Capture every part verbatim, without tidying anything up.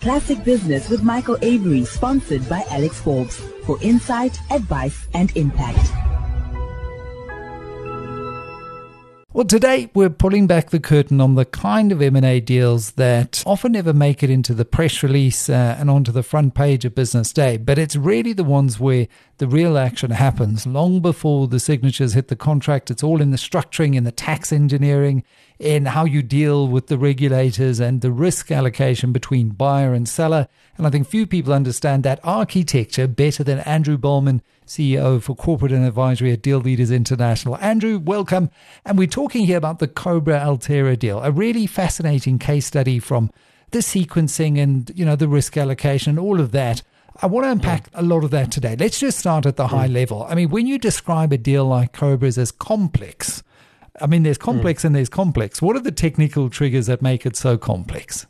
Classic Business with Michael Avery, sponsored by Alex Forbes, for insight, advice, and impact. Well, today we're pulling back the curtain on the kind of M and A deals that often never make it into the press release uh, and onto the front page of Business Day. But it's really the ones where the real action happens long before the signatures hit the contract. It's all in the structuring, in the tax engineering, in how you deal with the regulators and the risk allocation between buyer and seller. And I think few people understand that architecture better than Andrew Bowman, C E O for Corporate and Advisory at Deal Leaders International. Andrew, welcome. And we're talking here about the Cobra Altera deal, a really fascinating case study from the sequencing and, you know, the risk allocation and all of that. I want to unpack a lot of that today. Let's just start at the high level. I mean, when you describe a deal like Cobra's as complex, I mean, there's complex and there's complex. What are the technical triggers that make it so complex?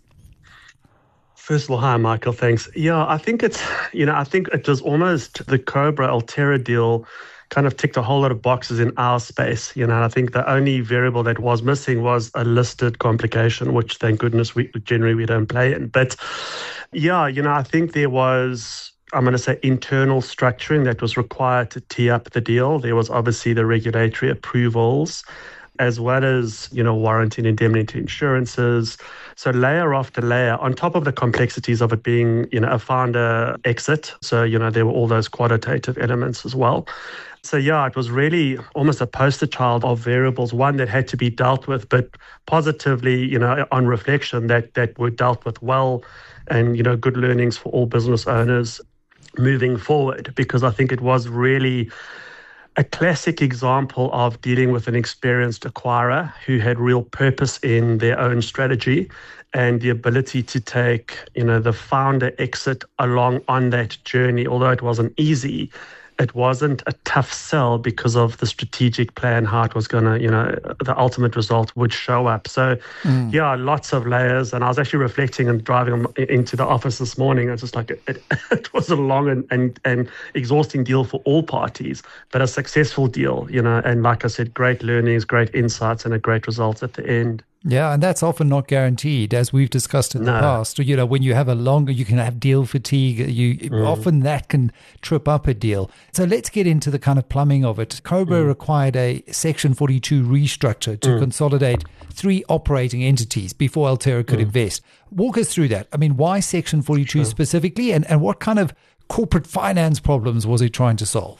First of all, hi, Michael. Thanks. Yeah, I think it's, you know, I think it was almost the Cobra Altera deal kind of ticked a whole lot of boxes in our space. You know, I think the only variable that was missing was a listed complication, which thank goodness we generally we don't play in. But yeah, you know, I think there was, I'm going to say, internal structuring that was required to tee up the deal. There was obviously the regulatory approvals, as well as, you know, warranty and indemnity insurances. So layer after layer, on top of the complexities of it being, you know, a founder exit. So, you know, there were all those quantitative elements as well. So, yeah, it was really almost a poster child of variables, one that had to be dealt with, but positively, you know, on reflection, that that were dealt with well and, you know, good learnings for all business owners moving forward, because I think it was really a classic example of dealing with an experienced acquirer who had real purpose in their own strategy and the ability to take, you know, the founder exit along on that journey. Although it wasn't easy, it wasn't a tough sell because of the strategic plan, how it was going to, you know, the ultimate result would show up. So, mm. yeah, lots of layers. And I was actually reflecting and driving into the office this morning. It's just like, it, it, it was a long and, and, and exhausting deal for all parties, but a successful deal, you know, and like I said, great learnings, great insights, and a great result at the end. Yeah, and that's often not guaranteed, as we've discussed in no. the past. You know, when you have a longer, you can have deal fatigue. You mm. often that can trip up a deal. So let's get into the kind of plumbing of it. Cobra mm. required a Section forty-two restructure to mm. consolidate three operating entities before Altera could mm. invest. Walk us through that. I mean, why Section forty-two sure. specifically, and, and what kind of corporate finance problems was it trying to solve?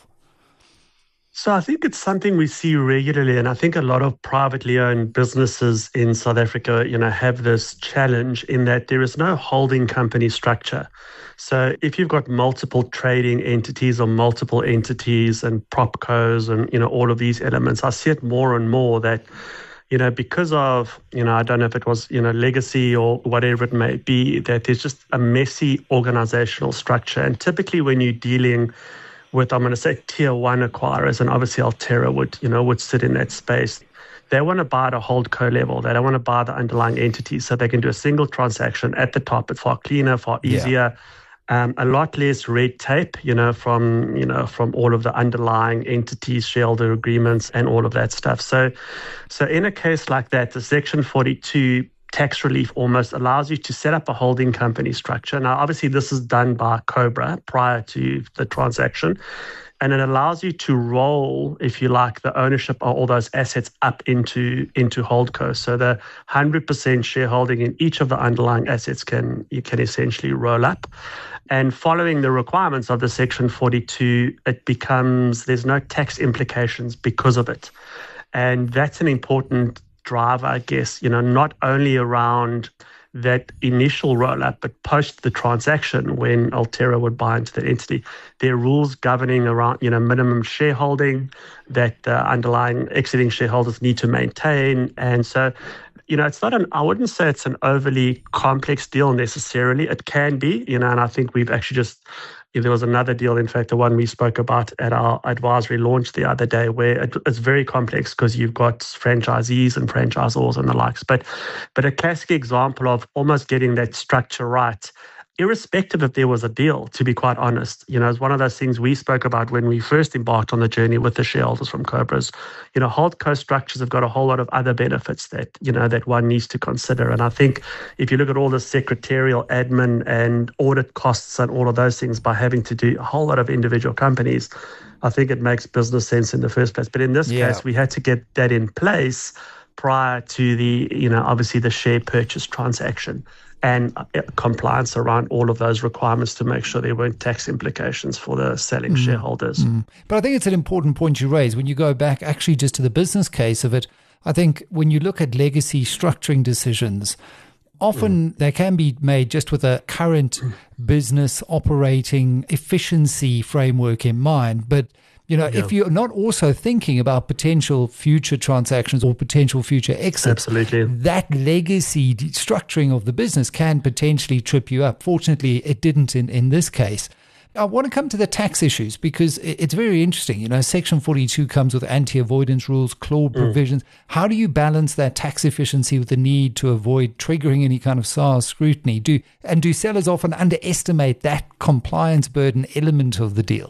So I think it's something we see regularly, and I think a lot of privately owned businesses in South Africa, you know, have this challenge in that there is no holding company structure. So if you've got multiple trading entities or multiple entities and propcos and, you know, all of these elements, I see it more and more that, you know, because of, you know, I don't know if it was, you know, legacy or whatever it may be, that there's just a messy organizational structure. And typically when you're dealing with, I'm going to say, tier one acquirers, and obviously Altera would, you know, would sit in that space. They want to buy at a holdco level. They don't want to buy the underlying entities, so they can do a single transaction at the top. It's far cleaner, far easier, yeah. um, a lot less red tape, you know, from you know from all of the underlying entities, shareholder agreements, and all of that stuff. So, so in a case like that, the Section forty-two tax relief almost allows you to set up a holding company structure. Now, obviously, this is done by Cobra prior to the transaction, and it allows you to roll, if you like, the ownership of all those assets up into, into holdco. So the one hundred percent shareholding in each of the underlying assets can you can essentially roll up. And following the requirements of the Section forty-two, it becomes, there's no tax implications because of it. And that's an important driver, I guess, you know, not only around that initial roll-up, but post the transaction when Altera would buy into the entity. There are rules governing around, you know, minimum shareholding that uh, underlying exiting shareholders need to maintain. And so, you know, it's not an, I wouldn't say it's an overly complex deal necessarily. It can be, you know, and I think we've actually just, there was another deal, in fact, the one we spoke about at our advisory launch the other day, where it, it's very complex because you've got franchisees and franchisors and the likes. But, but a classic example of almost getting that structure right irrespective if there was a deal, to be quite honest. You know, it's one of those things we spoke about when we first embarked on the journey with the shareholders from Cobra's. You know, holdco structures have got a whole lot of other benefits that, you know, that one needs to consider. And I think if you look at all the secretarial, admin and audit costs and all of those things by having to do a whole lot of individual companies, I think it makes business sense in the first place. But in this Yeah. case, we had to get that in place prior to the, you know, obviously the share purchase transaction and compliance around all of those requirements to make sure there weren't tax implications for the selling mm. shareholders. Mm. But I think it's an important point you raise when you go back actually just to the business case of it. I think when you look at legacy structuring decisions, often mm. they can be made just with a current mm. business operating efficiency framework in mind. But You know, yeah. if you're not also thinking about potential future transactions or potential future exits, Absolutely. that legacy structuring of the business can potentially trip you up. Fortunately, it didn't in, in this case. I want to come to the tax issues because it's very interesting. You know, Section forty-two comes with anti-avoidance rules, clause mm. provisions. How do you balance that tax efficiency with the need to avoid triggering any kind of S A R scrutiny? Do And do sellers often underestimate that compliance burden element of the deal?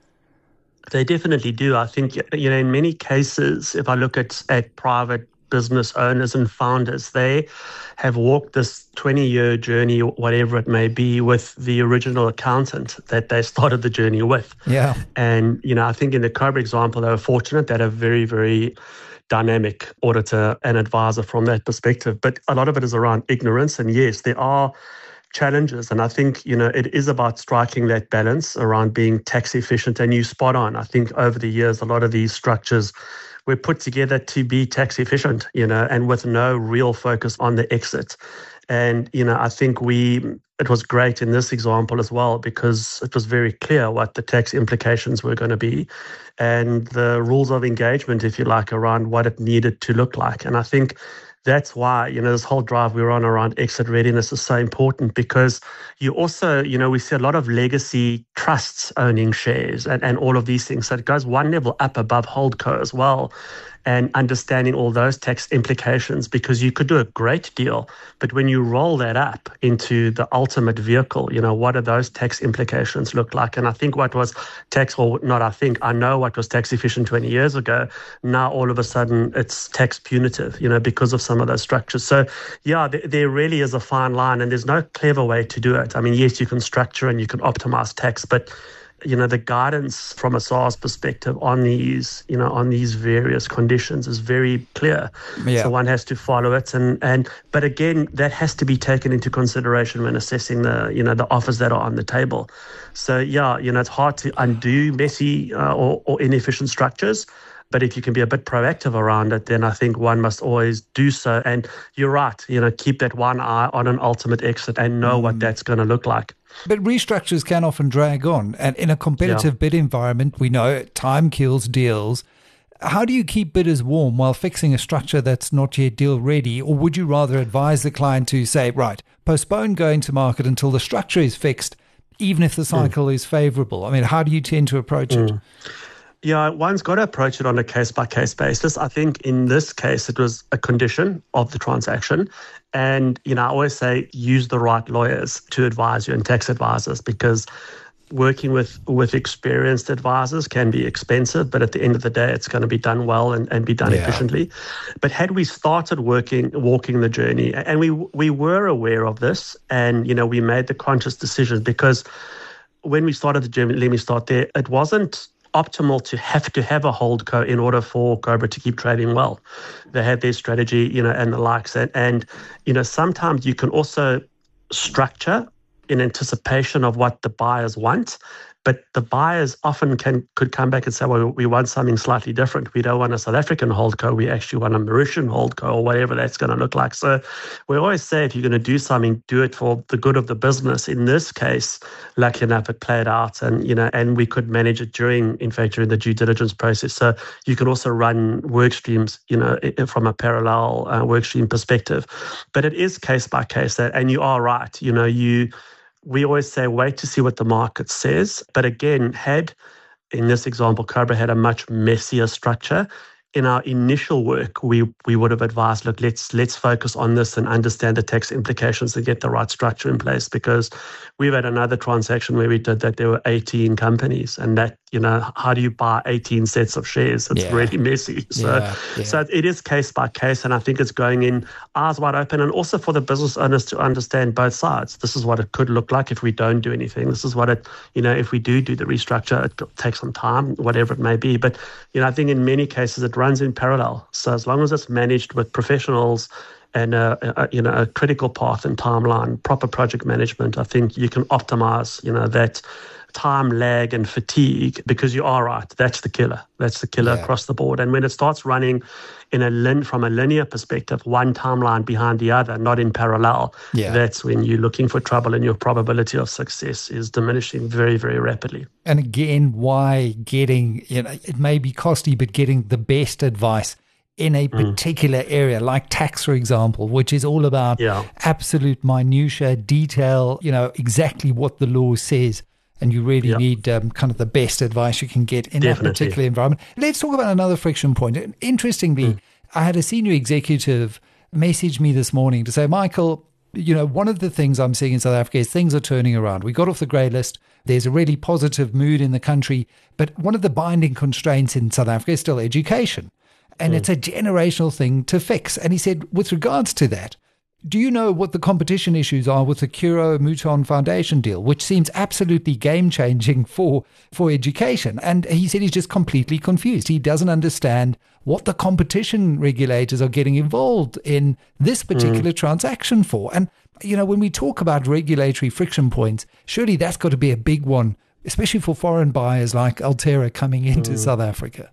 They definitely do. I think, you know, in many cases, if I look at, at private business owners and founders, they have walked this twenty-year journey, whatever it may be, with the original accountant that they started the journey with. Yeah. And, you know, I think in the Cobra example, they were fortunate that a very, very dynamic auditor and advisor from that perspective. But a lot of it is around ignorance. And yes, there are challenges. And I think, you know, it is about striking that balance around being tax efficient. And you spot on. I think over the years, a lot of these structures were put together to be tax efficient, you know, and with no real focus on the exit. And, you know, I think we, it was great in this example as well, because it was very clear what the tax implications were going to be and the rules of engagement, if you like, around what it needed to look like. And I think that's why, you know, this whole drive we're on around exit readiness is so important, because you also, you know, we see a lot of legacy trusts owning shares and, and all of these things. So it goes one level up above holdco as well, and understanding all those tax implications, because you could do a great deal, but when you roll that up into the ultimate vehicle, you know, what do those tax implications look like? And I think what was tax, or not I think, I know what was tax efficient twenty years ago, now all of a sudden it's tax punitive, you know, because of some of those structures. So yeah, there, there really is a fine line, and there's no clever way to do it. I mean, yes, you can structure and you can optimize tax, but you know, the guidance from a S A R's perspective on these, you know, on these various conditions is very clear. Yeah. So one has to follow it. And, and, but again, that has to be taken into consideration when assessing the, you know, the offers that are on the table. So yeah, you know, it's hard to undo messy uh, or, or inefficient structures. But if you can be a bit proactive around it, then I think one must always do so. And you're right, you know, keep that one eye on an ultimate exit and know mm. what that's going to look like. But restructures can often drag on. And in a competitive yeah. bid environment, we know time kills deals. How do you keep bidders warm while fixing a structure that's not yet deal ready? Or would you rather advise the client to say, right, postpone going to market until the structure is fixed, even if the cycle mm. is favorable? I mean, how do you tend to approach mm. it? Yeah, one's got to approach it on a case-by-case basis. I think in this case, it was a condition of the transaction. And, you know, I always say use the right lawyers to advise you and tax advisors, because working with, with experienced advisors can be expensive, but at the end of the day, it's going to be done well and, and be done yeah. efficiently. But had we started working, walking the journey, and we we were aware of this, and, you know, we made the conscious decision, because when we started the journey, let me start there, it wasn't optimal to have to have a holdco in order for Cobra to keep trading well. They had their strategy, you know, and the likes. And, and, you know, sometimes you can also structure in anticipation of what the buyers want. But the buyers often can could come back and say, well, we want something slightly different. We don't want a South African holdco. We actually want a Mauritian holdco, or whatever that's going to look like. So we always say, if you're going to do something, do it for the good of the business. In this case, lucky enough, it played out, and you know, and we could manage it during, in fact, during the due diligence process. So you can also run work streams, you know, from a parallel uh, work stream perspective. But it is case by case, and you are right. You know, you. We always say, wait to see what the market says. But again, had, in this example, Cobra had a much messier structure, in our initial work, we we would have advised, look, let's let's focus on this and understand the tax implications and get the right structure in place, because we've had another transaction where we did that. There were eighteen companies, and that, you know, how do you buy eighteen sets of shares? It's yeah. really messy. So, yeah, yeah. so it is case by case, and I think it's going in eyes wide open, and also for the business owners to understand both sides. This is what it could look like if we don't do anything. This is what it, you know, if we do do the restructure, it takes some time, whatever it may be. But, you know, I think in many cases it runs in parallel. So as long as it's managed with professionals and a, a, you know, a critical path and timeline, proper project management, I think you can optimize, you know, that time lag and fatigue, because you are right. That's the killer. That's the killer yeah. across the board. And when it starts running in a lin from a linear perspective, one timeline behind the other, not in parallel, yeah. that's when you're looking for trouble, and your probability of success is diminishing very, very rapidly. And again, why getting, you know, it may be costly, but getting the best advice in a particular mm. area, like tax, for example, which is all about yeah. absolute minutiae, detail, you know, exactly what the law says. And you really yep. need um, kind of the best advice you can get in Definitely. that particular environment. Let's talk about another friction point. Interestingly, mm. I had a senior executive message me this morning to say, Michael, you know, one of the things I'm seeing in South Africa is things are turning around. We got off the grey list. There's a really positive mood in the country. But one of the binding constraints in South Africa is still education. And mm. it's a generational thing to fix. And he said, with regards to that, do you know what the competition issues are with the Curro Mouton Foundation deal, which seems absolutely game-changing for, for education? And he said he's just completely confused. He doesn't understand what the competition regulators are getting involved in this particular mm. transaction for. And, you know, when we talk about regulatory friction points, surely that's got to be a big one, especially for foreign buyers like Altera coming into mm. South Africa.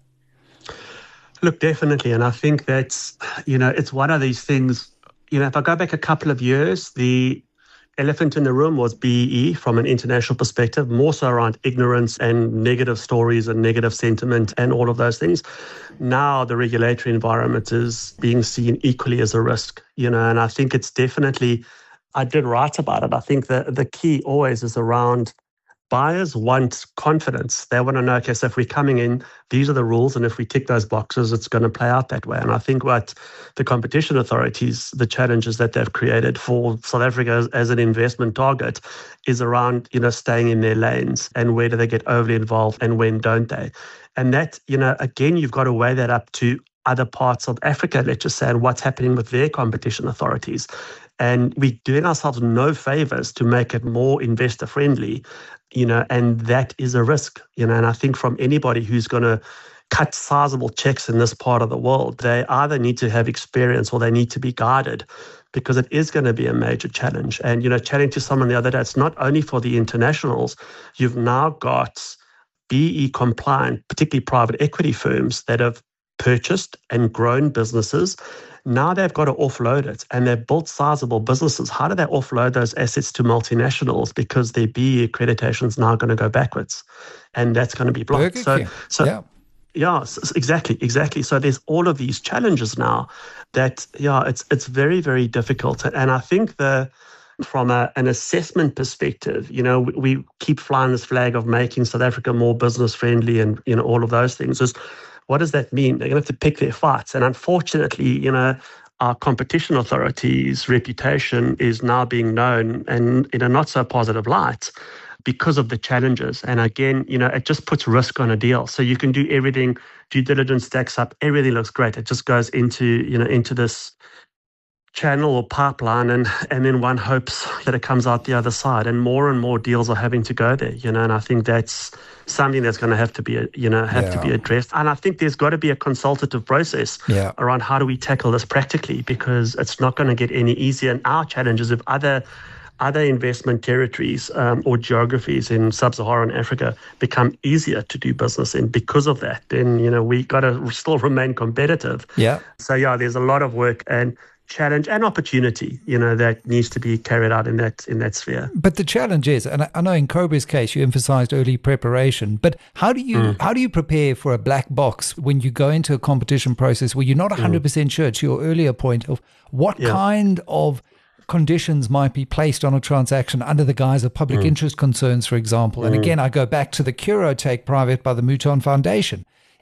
Look, definitely. And I think that's, you know, it's one of these things. You know, if I go back a couple of years, the elephant in the room was B E E from an international perspective, more so around ignorance and negative stories and negative sentiment and all of those things. Now the regulatory environment is being seen equally as a risk, you know, and I think it's definitely, I did write about it. I think the, the key always is around buyers want confidence. They want to know, okay, so if we're coming in, these are the rules, and if we tick those boxes, it's going to play out that way. And I think what the competition authorities, the challenges that they've created for South Africa as, as an investment target is around, you know, staying in their lanes, and where do they get overly involved and when don't they? And that, you know, again, you've got to weigh that up to other parts of Africa, let's just say, and what's happening with their competition authorities. And we're doing ourselves no favors to make it more investor friendly, you know, and that is a risk, you know, and I think from anybody who's going to cut sizable checks in this part of the world, they either need to have experience or they need to be guided, because it is going to be a major challenge. And, you know, chatting to someone the other day, it's not only for the internationals, you've now got B E compliant, particularly private equity firms that have purchased and grown businesses. Now they've got to offload it, and they've built sizable businesses. How do they offload those assets to multinationals? Because their B E accreditation is now going to go backwards, and that's going to be blocked. So, so yeah. yeah, exactly, exactly. So there's all of these challenges now that, yeah, it's it's very, very difficult. And I think the from a, an assessment perspective, you know, we, we keep flying this flag of making South Africa more business friendly, and, you know, all of those things. Is what does that mean? They're going to have to pick their fights. And unfortunately, you know, our competition authorities' reputation is now being known and in a not so positive light because of the challenges. And again, you know, it just puts risk on a deal. So you can do everything, due diligence stacks up, everything looks great. It just goes into, you know, into this channel or pipeline, and and then one hopes that it comes out the other side, and more and more deals are having to go there, you know, and I think that's something that's going to have to be, you know, have yeah. to be addressed. And I think there's got to be a consultative process yeah. around how do we tackle this practically, because it's not going to get any easier. And our challenge is if other other investment territories um, or geographies in sub-Saharan Africa become easier to do business in because of that, then, you know, we got to still remain competitive. Yeah. So yeah, there's a lot of work and challenge and opportunity, you know, that needs to be carried out in that in that sphere. But the challenge is, and I know in Cobra's case you emphasized early preparation, but how do you mm. how do you prepare for a black box when you go into a competition process where you're not one hundred percent mm. sure, to your earlier point, of what yeah. kind of conditions might be placed on a transaction under the guise of public mm. interest concerns, for example. And mm. again, I go back to the Curro take private by the Mouton Foundation.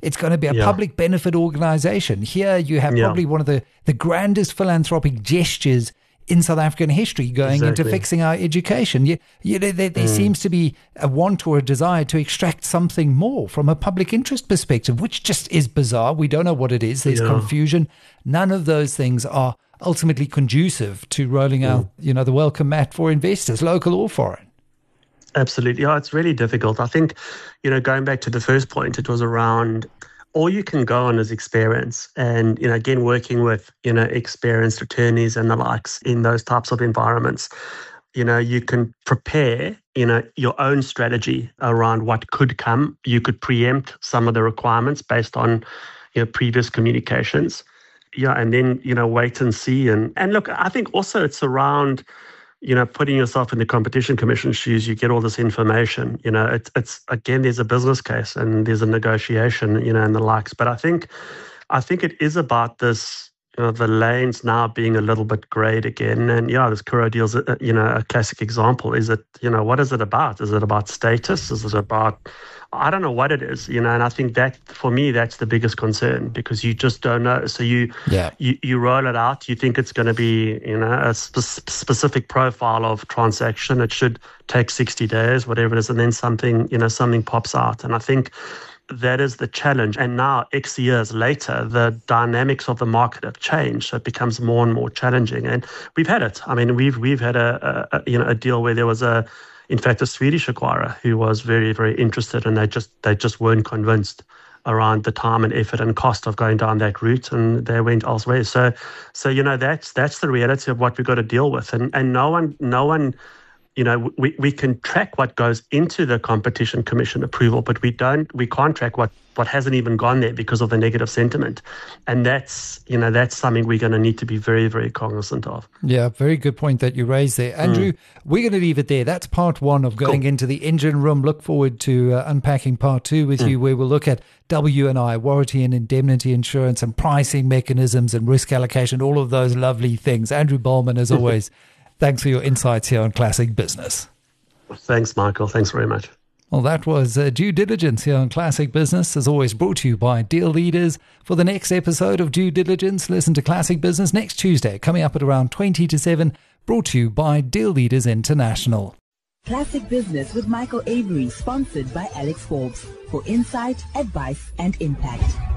It's going to be a Yeah. public benefit organization. Here you have Yeah. probably one of the, the grandest philanthropic gestures in South African history going Exactly. into fixing our education. You, you know, there, there Mm. seems to be a want or a desire to extract something more from a public interest perspective, which just is bizarre. We don't know what it is. There's Yeah. confusion. None of those things are ultimately conducive to rolling out, you know, the welcome mat for investors, local or foreign. Absolutely. Yeah, it's really difficult. I think, you know, going back to the first point, it was around all you can go on is experience. And, you know, again, working with, you know, experienced attorneys and the likes in those types of environments, you know, you can prepare, you know, your own strategy around what could come. You could preempt some of the requirements based on, you know, previous communications. Yeah, and then, you know, wait and see. And, and look, I think also it's around, you know, putting yourself in the Competition Commission shoes. You get all this information, you know, it's, it's again, there's a business case and there's a negotiation, you know, and the likes. But I think, I think it is about this, you know, the lanes now being a little bit greyed again. And yeah, this Curro deal's, a, you know, a classic example. Is it, you know, what is it about? Is it about status? Is it about, I don't know what it is, you know, and I think that for me, that's the biggest concern because you just don't know. So you, Yeah. you, you roll it out, you think it's going to be, you know, a spe- specific profile of transaction. It should take sixty days, whatever it is. And then something, you know, something pops out. And I think that is the challenge. And now X years later, the dynamics of the market have changed. So it becomes more and more challenging. And we've had it. I mean, we've, we've had a, a you know, a deal where there was a, in fact, a Swedish acquirer who was very, very interested, and they just they just weren't convinced around the time and effort and cost of going down that route, and they went elsewhere. So, so you know, that's that's the reality of what we've got to deal with, and and no one, no one, you know, we we can track what goes into the Competition Commission approval, but we don't, we can't track what what hasn't even gone there because of the negative sentiment, and that's you know that's something we're going to need to be very, very cognizant of. Yeah, very good point that you raised there. Andrew, mm. we're going to leave it there. That's part one of going cool. into the engine room. Look forward to uh, unpacking part two with mm. you, where we'll look at W and I, warranty and indemnity insurance, and pricing mechanisms and risk allocation, all of those lovely things. Andrew Bollman, as always, thanks for your insights here on Classic Business. Thanks, Michael. Thanks very much. Well, that was uh, Due Diligence here on Classic Business, as always brought to you by Deal Leaders. For the next episode of Due Diligence, listen to Classic Business next Tuesday, coming up at around twenty to seven, brought to you by Deal Leaders International. Classic Business with Michael Avery, sponsored by Alex Forbes, for insight, advice, and impact.